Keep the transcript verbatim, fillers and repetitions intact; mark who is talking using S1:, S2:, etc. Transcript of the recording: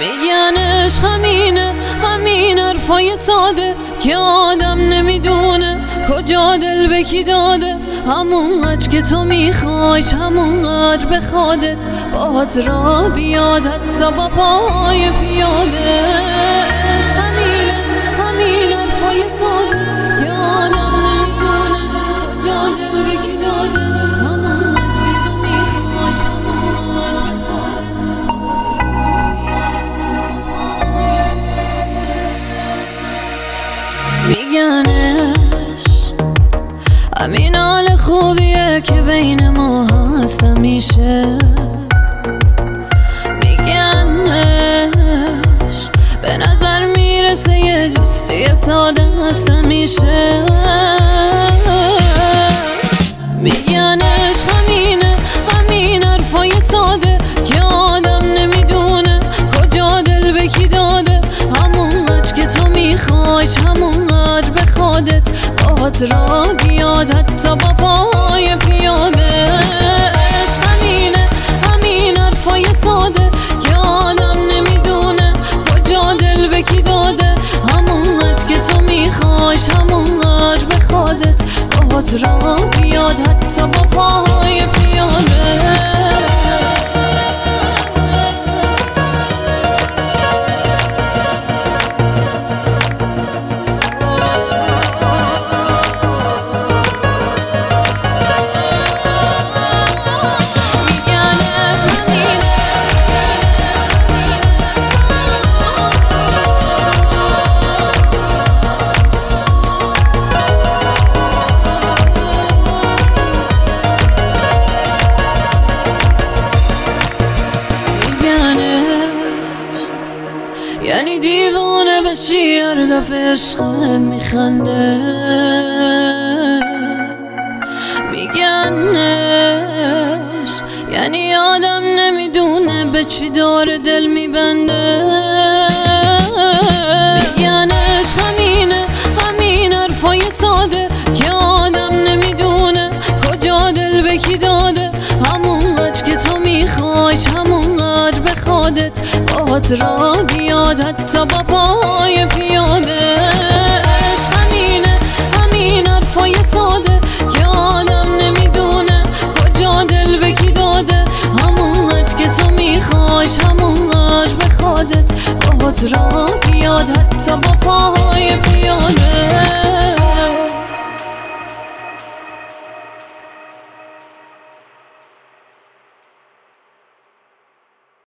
S1: میگن عشق همینه، همین حرفای ساده که آدم نمیدونه کجا دل به کی داده. همونقدر که تو میخوایش همونقدر به خودت باهات را بیاد، حتی با پای پیاده. عشق همینه، همین حرفای ساده که آدم نمیدونه کجا دل به کی داده. همونقدر که تو میخوایش همونقدر به خودت باهات را بیاد، حتی با پای میگن همین حال خوبیه که بین ما هست همیشه. میگنش به نظر میرسه یه دوستی ساده هست همیشه. میگنش همینه، همین حرفای ساده که آدم نمیدونه کجا دل به کی داده. همونقدر که تو میخوایش همونقدر به خودت باهات را بیاد، حتی با پای پیاده. عشق همینه، همین حرفای ساده که آدم نمیدونه کجا دل به کی داده. همونقدر که تو میخوایش همونقدر به خودت باهات را بیاد، حتی با پای پیاده. یعنی دیوانه بشی هر دفعه عشقت میخنده. میگنش یعنی آدم نمیدونه به چی داره دل میبنده. میگنش همینه، همین حرفای ساده که آدم نمیدونه کجا دل به کی داده. همونقدر که تو میخوایش همونقدر به خودت باهات را بیاد، حتی با پای پیاده. عشق همینه، همین حرفای ساده که آدم نمیدونه کجا دل به کی داده. همونقدر که تو میخوایش همونقدر به خودت باهات را بیاد، حتی با پای پیاده.